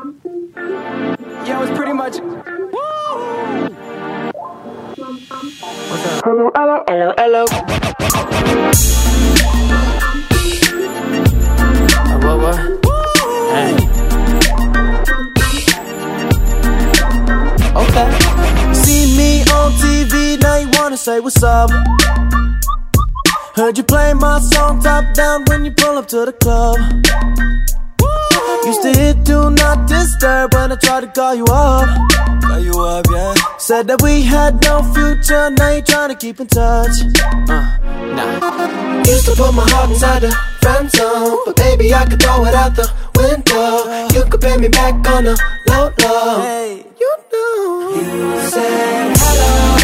Yeah, it's pretty much. What's up? Hello, hello, hello, hello. What? Hey. Okay. See me on TV, now you wanna say what's up. Heard you play my song top down when you pull up to the club. Used to hit do not disturb when I tried to call you up. Call you up, yeah. Said that we had no future, now you trying to keep in touch. Nah. Used to put my heart inside the friend zone, but baby I could throw it out the window. You could pay me back on the low. Hey. You know. You said hello.